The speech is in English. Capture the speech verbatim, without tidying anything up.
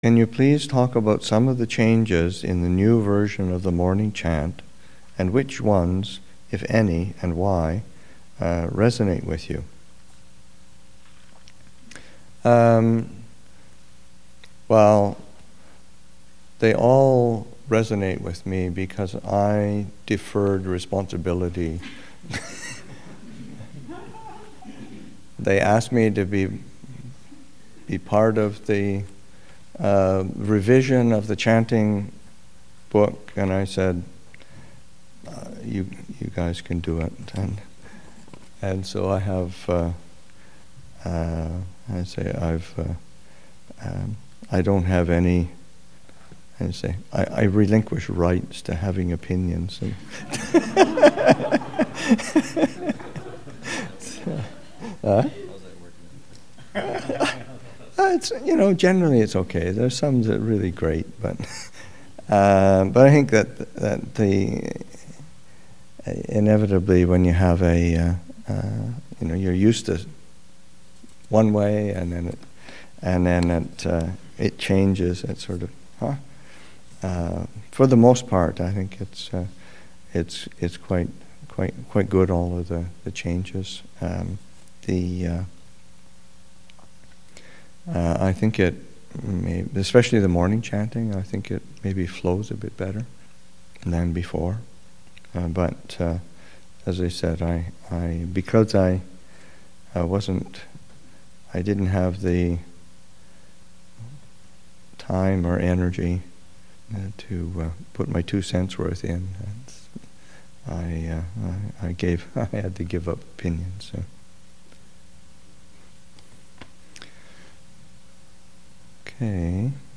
Can you please talk about some of the changes in the new version of the morning chant, and which ones, if any, and why, uh, resonate with you? Um, well, they all resonate with me because I deferred responsibility. They asked me to be be part of the uh, revision of the chanting book, and I said, uh, "You you guys can do it." And and so I have. Uh, uh, I say I've. Uh, um, I don't have any. I say I, I relinquish rights to having opinions. And uh, it's, you know, generally it's okay. There's some that are really great, but uh, but I think that that the uh, inevitably when you have a uh, uh, you know, you're used to one way, and then it and then it uh, it changes. It sort of huh. Uh, for the most part, I think it's uh, it's it's quite quite quite good. All of the the changes. Um, the uh, uh, I think it, may, especially the morning chanting. I think it maybe flows a bit better than before. Uh, but uh, as I said, I I because I I wasn't I didn't have the time or energy Uh, to uh, put my two cents worth in. I, uh, I I gave I had to give up opinions. So. Okay.